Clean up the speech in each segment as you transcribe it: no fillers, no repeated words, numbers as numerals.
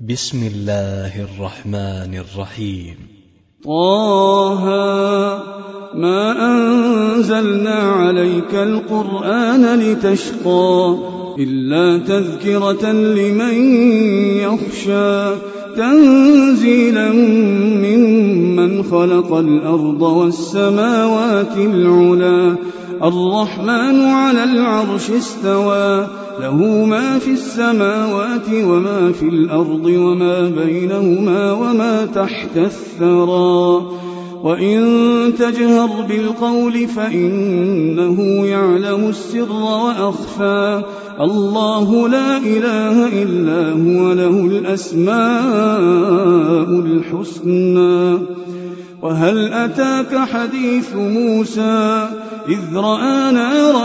بسم الله الرحمن الرحيم. طه ما أنزلنا عليك القرآن لتشقى إلا تذكرة لمن يخشى تنزيلا ممن خلق الأرض والسماوات العلى الرحمن على العرش استوى له ما في السماوات وما في الأرض وما بينهما وما تحت الثرى وإن تجهر بالقول فإنه يعلم السر وأخفى الله لا إله إلا هو له الأسماء الحسنى. وهل أتاك حديث موسى إذ رأى نارا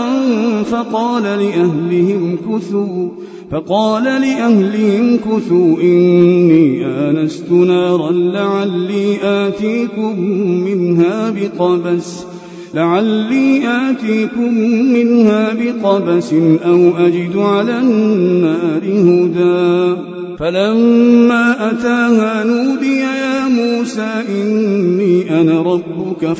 فقال لأهلهم كثوا إني آنست نارا لعلي آتيكم منها بقبس أو أجد على النار هدى. فلما أتاها نودي يا موسى إني أنا ربك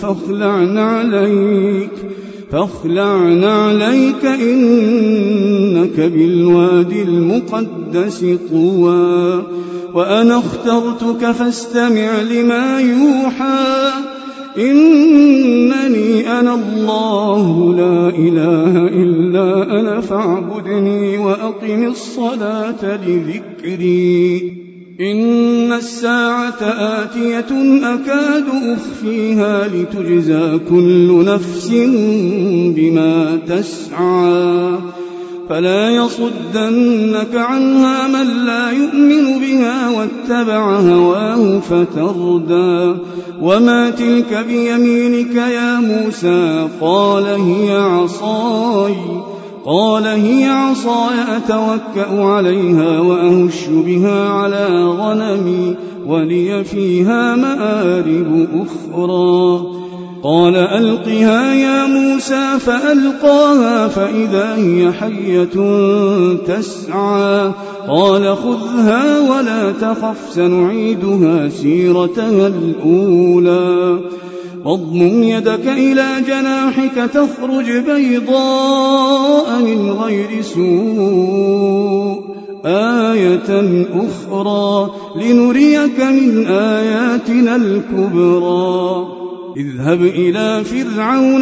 فاخلع نعليك إنك بالوادي المقدس طوى وأنا اخترتك فاستمع لما يوحى إنني أنا الله لا إله إلا أنا فاعبدني وأقم الصلاة لذكري. إن الساعة آتية أكاد أخفيها لتجزى كل نفس بما تسعى فلا يصدنك عنها من لا يؤمن بها واتبع هواه فتردى. وما تلك بيمينك يا موسى قال هي عصاي أتوكأ عليها وأهش بها على غنمي ولي فيها مآرب أخرى. قال ألقها يا موسى فألقاها فإذا هي حية تسعى قال خذها ولا تخف سنعيدها سيرتها الأولى. واضمم يدك إلى جناحك تخرج بيضاء من غير سوء آية أخرى لنريك من آياتنا الكبرى. اذهب إلى فرعون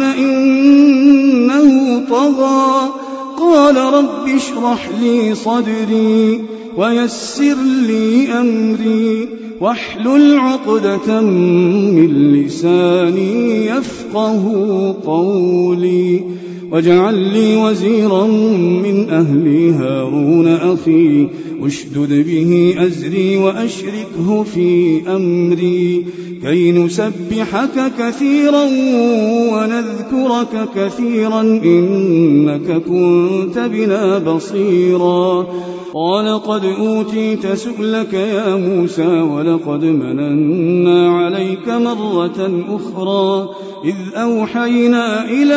إنه طغى قال رب اشرح لي صدري ويسر لي أمري واحلل عقدة من لساني يفقه قولي واجعل لي وزيرا من أهلي هارون أخي اشدد به أزري وأشركه في أمري كي نسبحك كثيرا ونذكرك كثيرا إنك كنت بنا بصيرا. قال قد أوتيت سؤلك يا موسى ولقد مننا عليك مرة أخرى إذ أوحينا إلى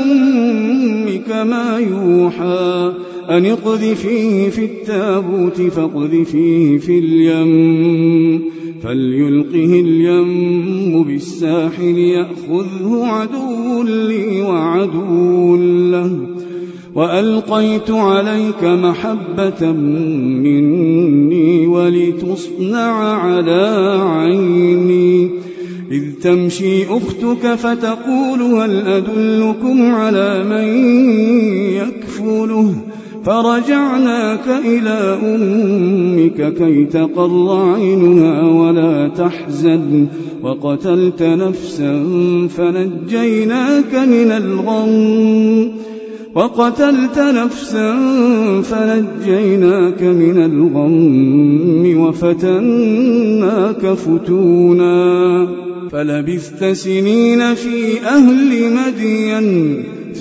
أمك ما يوحى أن اقذفيه في التابوت فاقذفيه في اليم فليلقه اليم بالساحل يأخذه عدو لي وعدو له وألقيت عليك محبة مني ولتصنع على عيني إذ تمشي أختك فتقول هل أدلكم على من يكفله فرجعناك إلى أمك كي تقر عينها ولا تحزن وقتلت نفسا فنجيناك من الغم وفتناك فتونا فلبثت سنين في أهل مدين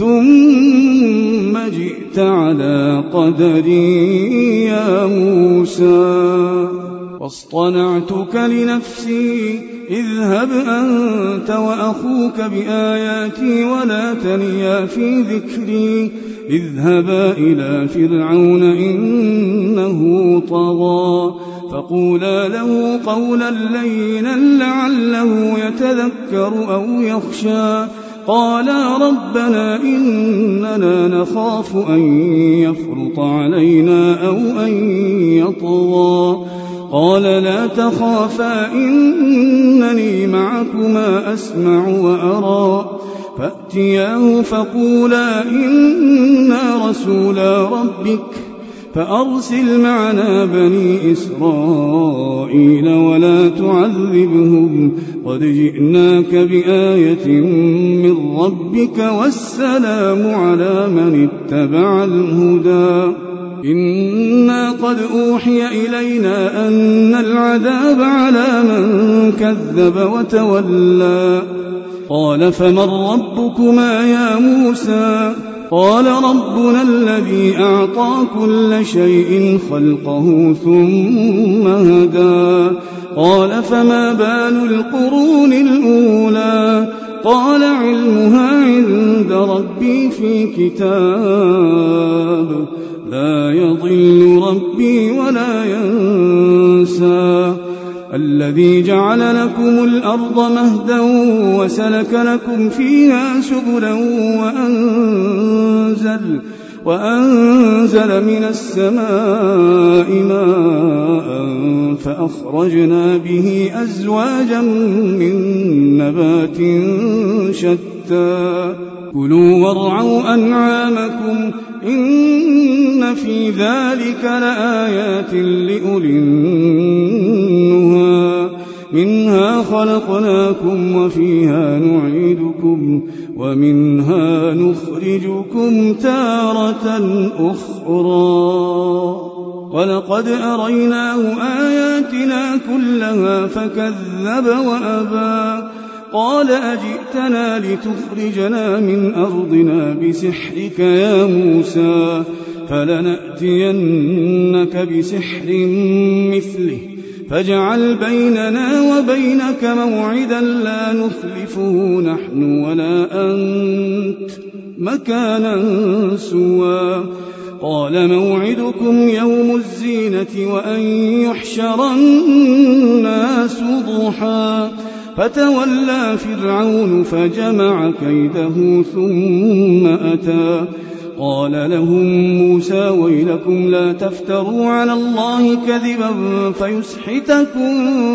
ثم جئت على قدري يا موسى واصطنعتك لنفسي اذهب أنت وأخوك بآياتي ولا تنيا في ذكري اذهبا إلى فرعون إنه طغى فقولا له قولا لينا لعله يتذكر أو يخشى قالا ربنا إننا نخاف أن يفرط علينا أو أن يطغى قال لا تخافا إنني معكما أسمع وأرى فأتياه فقولا إنا رسولا ربك فأرسل معنا بني إسرائيل ولا تعذبهم قد جئناك بآية من ربك والسلام على من اتبع الهدى إنا قد أوحي إلينا أن العذاب على من كذب وتولى قال فمن ربكما يا موسى قال ربنا الذي أعطى كل شيء خلقه ثم هدى قال فما بال القرون الأولى قال علمها عند ربي في كتاب لا يضل ربي ولا ينسى الذي جعل لكم الأرض مهدا وسلك لكم فيها سبلا وأنزل من السماء ماء فأخرجنا به أزواجا من نبات شتى كلوا وارعوا أنعامكم إن في ذلك لآيات لأولي النهى منها خلقناكم وفيها نعيدكم ومنها نخرجكم تارة أخرى ولقد أريناه آياتنا كلها فكذب وأبى قال أجئتنا لتخرجنا من أرضنا بسحرك يا موسى فلنأتينك بسحر مثله فاجعل بيننا وبينك موعدا لا نخلفه نحن ولا أنت مكانا سوى قال موعدكم يوم الزينة وأن يحشر الناس ضحى فتولى فرعون فجمع كيده ثم أتى قال لهم موسى ويلكم لا تفتروا على الله كذبا فيسحتكم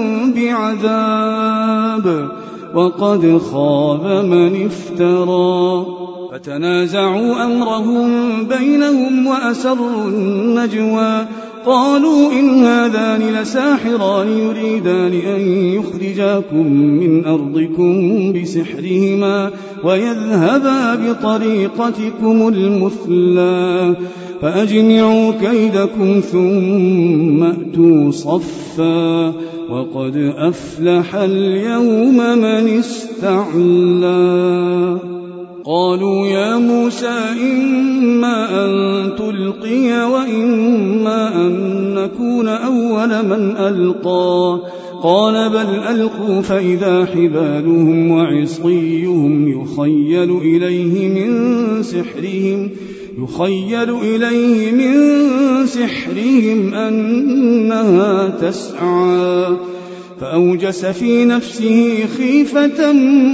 بعذاب وقد خاب من افترى فتنازعوا أمرهم بينهم وأسروا النجوى قالوا إن هذان لساحران يريدان أن يخرجاكم من أرضكم بسحرهما ويذهبا بطريقتكم المثلى فأجمعوا كيدكم ثم أتوا صفا وقد أفلح اليوم من استعلى قالوا يا موسى إما أن تلقي وإما أن نكون أول من ألقى قال بل ألقوا فإذا حبالهم وعصيهم يخيل إليه من سحرهم أنها تسعى فأوجس في نفسه خيفة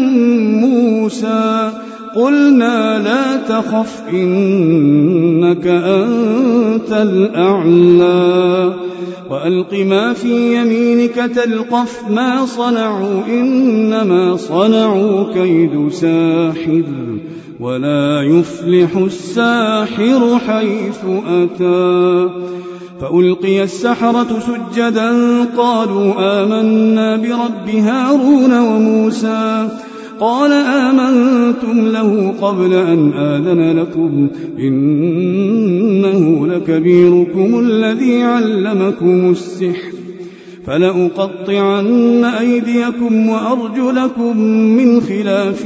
موسى قلنا لا تخف إنك أنت الأعلى وألق ما في يمينك تلقف ما صنعوا إنما صنعوا كيد ساحر ولا يفلح الساحر حيث أتى فألقي السحرة سجدا قالوا آمنا برب هارون وموسى قال آمنتم له قبل أن آذن لكم إنه لكبيركم الذي علمكم السحر فلأقطعن أيديكم وأرجلكم من خلاف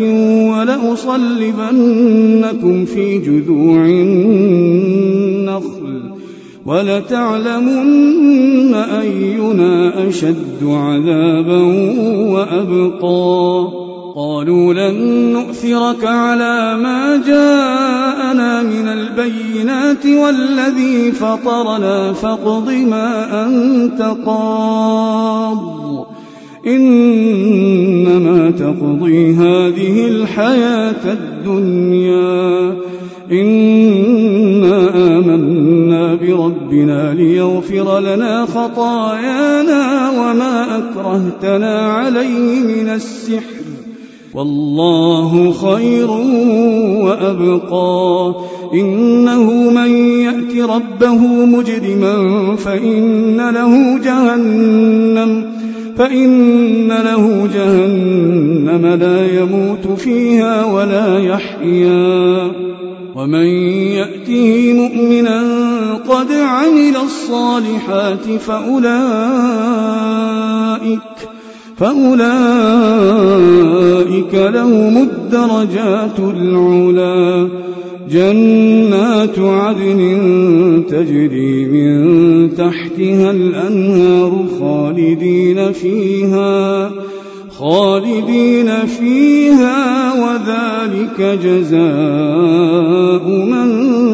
ولأصلبنكم في جذوع النخل ولتعلمن أينا أشد عذابا وأبقى قالوا لن نؤثرك على ما جاءنا من البينات والذي فطرنا فاقض ما أنت قاض إنما تقضي هذه الحياة الدنيا إنا آمنا بربنا ليغفر لنا خطايانا وما أكرهتنا عليه من السحر والله خير وأبقى إنه من يأت ربه مجرما فإن له جهنم لا يموت فيها ولا يحيا ومن يأته مؤمنا قد عمل الصالحات فأولئك لهم الدرجات العلى جنات عدن تجري من تحتها الأنهار خالدين فيها وذلك جزاء من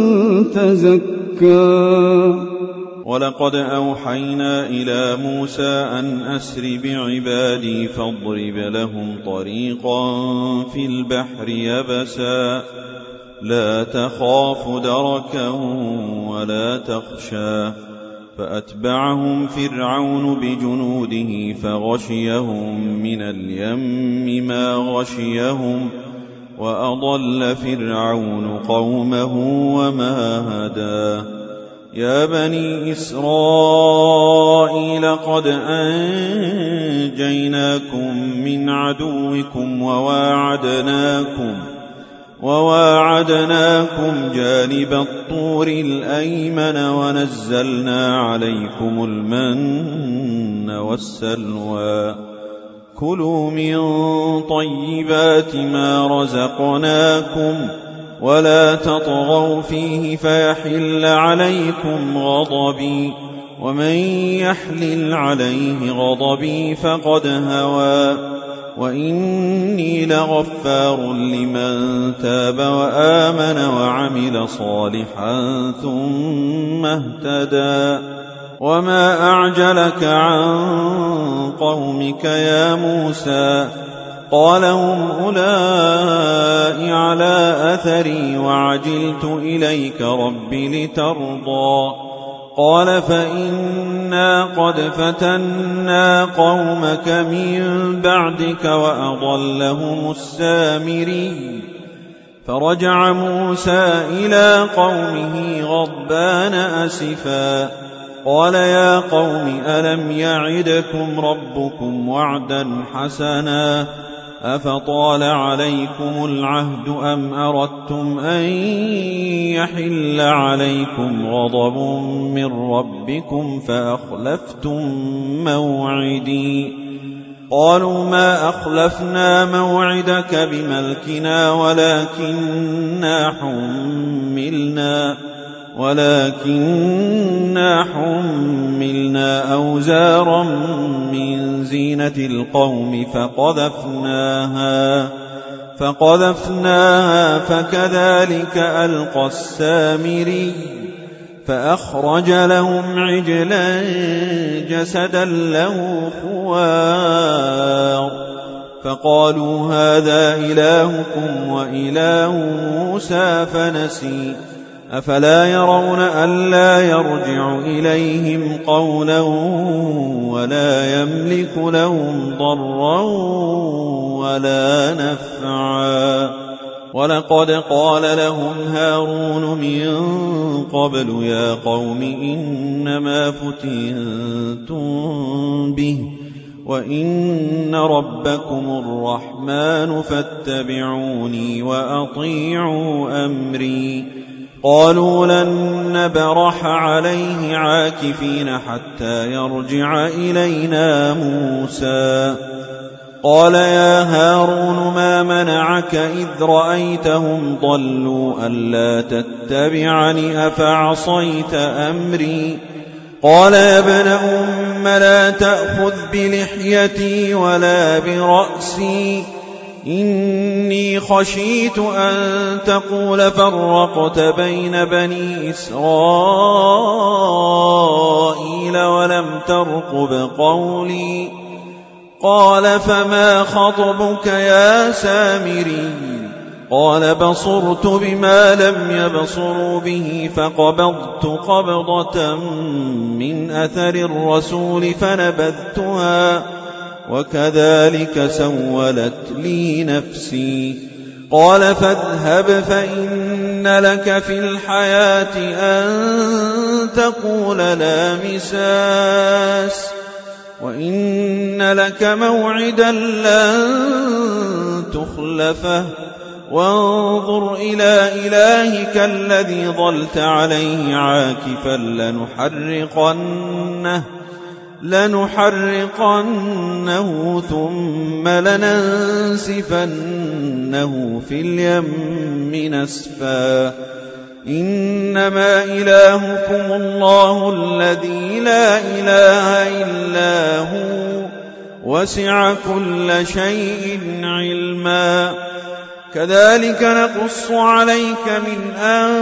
تزكى. ولقد أوحينا إلى موسى أن أسر بعبادي فاضرب لهم طريقا في البحر يبسا لا تخاف دركا ولا تخشى فأتبعهم فرعون بجنوده فغشيهم من اليم ما غشيهم وأضل فرعون قومه وما هدى. يا بني إسرائيل قد أنجيناكم من عدوكم وواعدناكم جانب الطور الأيمن ونزلنا عليكم المن والسلوى كلوا من طيبات ما رزقناكم ولا تطغوا فيه فيحل عليكم غضبي ومن يحلل عليه غضبي فقد هوى وإني لغفار لمن تاب وآمن وعمل صالحا ثم اهتدى. وما أعجلك عن قومك يا موسى قال هم أولئك على أثري وعجلت إليك رب لترضى قال فإنا قد فتنا قومك من بعدك وأضلهم السامري. فرجع موسى إلى قومه غضبان أسفا قال يا قوم ألم يعدكم ربكم وعدا حسنا أفطال عليكم العهد أم أردتم أن يحل عليكم غضب من ربكم فأخلفتم موعدي قالوا ما أخلفنا موعدك بملكنا ولكننا حملنا أوزارا من زينة القوم فقذفناها فكذلك ألقى السامري فأخرج لهم عجلا جسدا له خوار فقالوا هذا إلهكم وإله موسى فنسي أفلا يرون ألا يرجع إليهم قولا ولا يملك لهم ضرا ولا نفعا. ولقد قال لهم هارون من قبل يا قوم إنما فتنتم به وإن ربكم الرحمن فاتبعوني وأطيعوا أمري. قالوا لن نبرح عليه عاكفين حتى يرجع إلينا موسى. قال يا هارون ما منعك إذ رأيتهم ضلوا ألا تتبعني أفعصيت أمري. قال يا ابن أم لا تأخذ بلحيتي ولا برأسي إني خشيت أن تقول فرقت بين بني إسرائيل ولم ترقب قولي. قال فما خطبك يا سامري؟ قال بصرت بما لم يبصروا به فقبضت قبضة من أثر الرسول فنبذتها وكذلك سولت لي نفسي. قال فاذهب فإن لك في الحياة أن تقول لا مساس وإن لك موعدا لن تخلفه وانظر إلى إلهك الذي ظلت عليه عاكفا لنحرقنه ثم لننسفنه في اليم نسفا. إنما إلهكم الله الذي لا إله إلا هو وسع كل شيء علما. كذلك نقص عليك من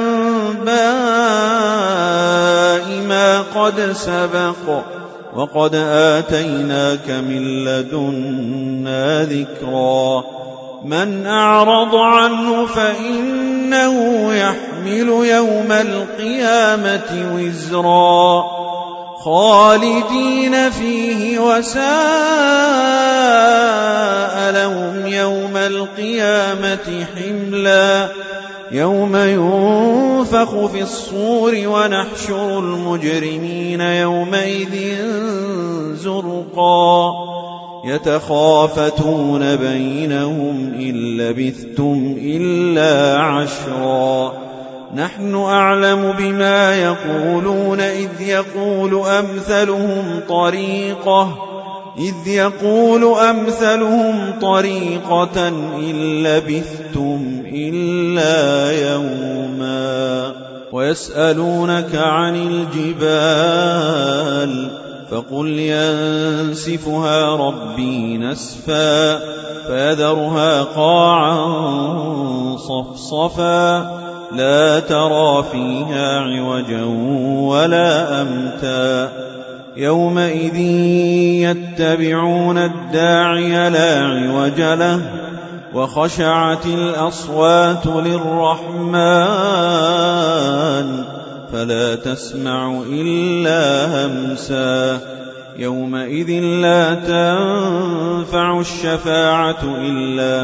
أنباء ما قد سبق وقد آتيناك من لدنا ذكرا. من أعرض عنه فإنه يحمل يوم القيامة وزرا خالدين فيه وساء لهم يوم القيامة حملا. يوم ينفخ في الصور ونحشر المجرمين يومئذ زرقا يتخافتون بينهم إن لبثتم إلا عشرا. نحن أعلم بما يقولون إذ يقول أمثلهم طريقة إن لبثتم إلا يوما. ويسألونك عن الجبال فقل ينسفها ربي نسفا فيذرها قاعا صفصفا لا ترى فيها عوجا ولا أمتا. يومئذ يتبعون الداعي لا عوج له وخشعت الأصوات للرحمن فلا تسمع إلا همسا. يومئذ لا تنفع الشفاعة إلا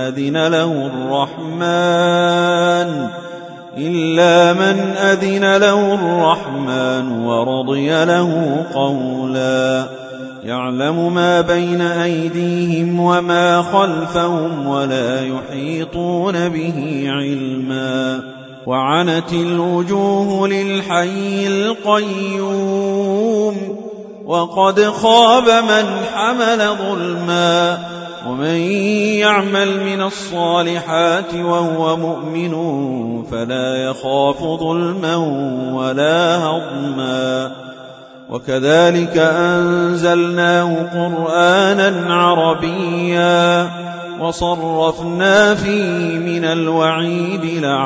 من أذن له الرحمن ورضي له قولا. يعلم ما بين أيديهم وما خلفهم ولا يحيطون به علما. وعنت الوجوه للحي القيوم وقد خاب من حمل ظلما. ومن يعمل من الصالحات وهو مؤمن فلا يخاف ظلما ولا هضما. وكذلك أنزلناه قرآنا عربيا وصرفنا فيه من الوعيد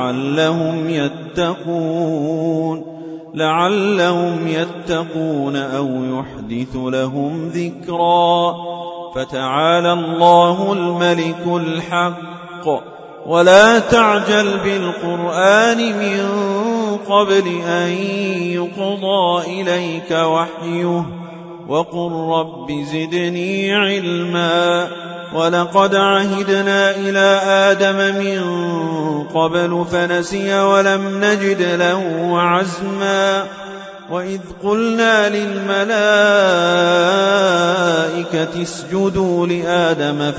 لعلهم يتقون أو يحدث لهم ذكرا. فتعالى الله الملك الحق ولا تعجل بالقرآن من قبل أن يقضى إليك وحيه وقل رب زدني علما. ولقد عهدنا إلى آدم من قبل فنسي ولم نجد له عزما. وإذ قلنا للملائكة اسجدوا لآدم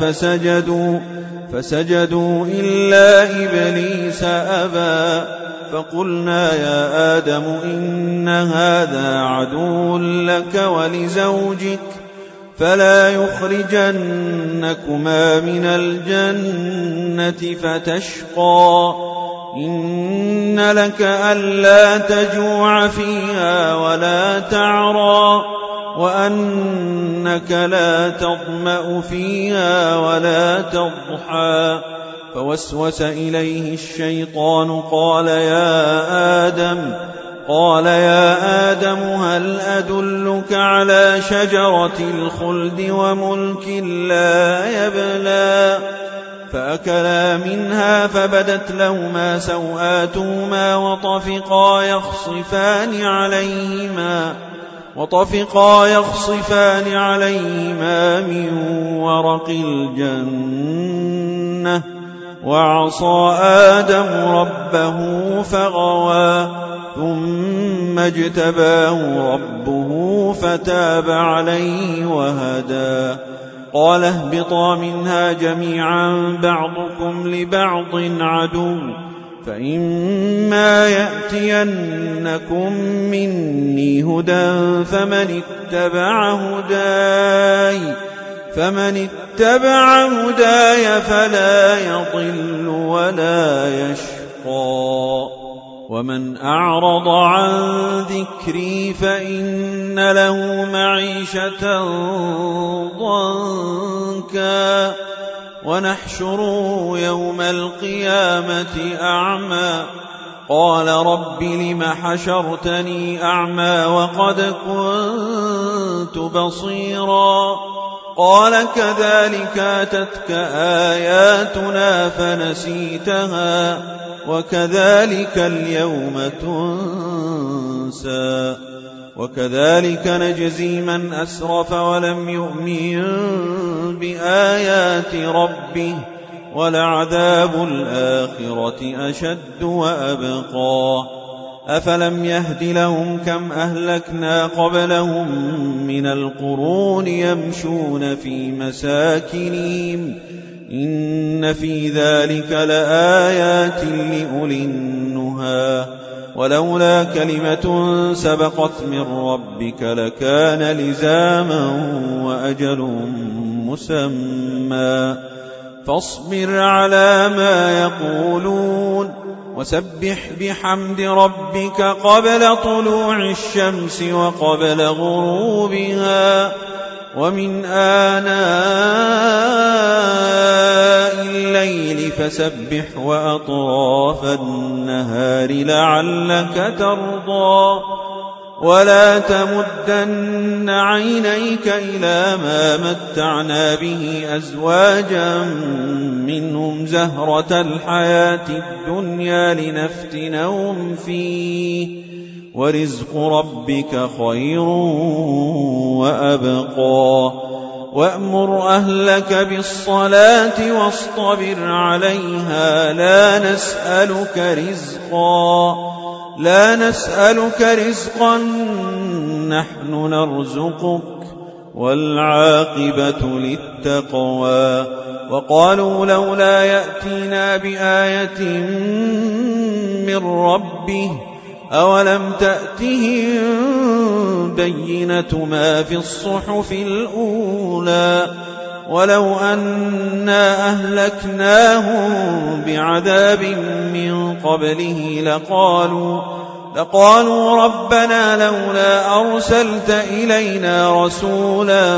فسجدوا إلا إبليس أبى. فقلنا يا آدم إن هذا عدو لك ولزوجك فلا يخرجنكما من الجنة فتشقى. إن لك ألا تجوع فيها ولا تعرى وأنك لا تظمأ فيها ولا تضحى. فوسوس إليه الشيطان قال يا آدم هل أدلك على شجرة الخلد وملك لا يبلى؟ فأكلا منها فبدت لهما سوآتهما وطفقا يخصفان عليهما من ورق الجنة. وعصى آدم ربه فغوى ثم اجتباه ربه فتاب عليه وهدى. قال اهبطا منها جميعا بعضكم لبعض عدو فإما يأتينكم مني هدى فمن اتبع هداي فلا يضل ولا يشقى. ومن أعرض عن ذكري فإن له معيشة ضنكا ونحشره يوم القيامة أعمى. قال رب لم حشرتني أعمى وقد كنت بصيرا؟ قال كذلك أتتك آياتنا فنسيتها وكذلك اليوم تنسى. وكذلك نجزي من أسرف ولم يؤمن بآيات ربه ولعذاب الآخرة أشد وأبقى. أفلم يهد لهم كم أهلكنا قبلهم من القرون يمشون في مساكنهم إن في ذلك لآيات لأولي النهى. ولولا كلمة سبقت من ربك لكان لزاما وأجل مسمى. فاصبر على ما يقولون وسبح بحمد ربك قبل طلوع الشمس وقبل غروبها ومن آناء الليل فسبح وأطراف النهار لعلك ترضى. ولا تمدن عينيك إلى ما متعنا به أزواجا منهم زهرة الحياة الدنيا لنفتنهم فيه ورزق ربك خير وأبقى. وأمر أهلك بالصلاة واصطبر عليها لا نسألك رزقا نحن نرزقك والعاقبة للتقوى. وقالوا لولا يأتينا بآية من ربه أولم تأتهم بينة ما في الصحف الأولى ولو أنا أهلكناهم بعذاب من قبله لقالوا ربنا لولا أرسلت إلينا رسولا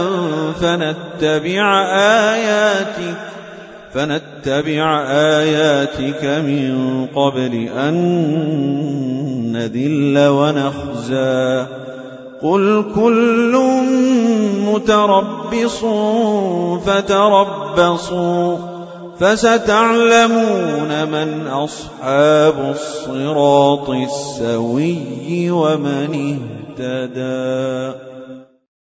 فنتبع آياتك من قبل أن نذل ونخزى. قل كل متربص فتربصوا فستعلمون من أصحاب الصراط السوي ومن اهتدى.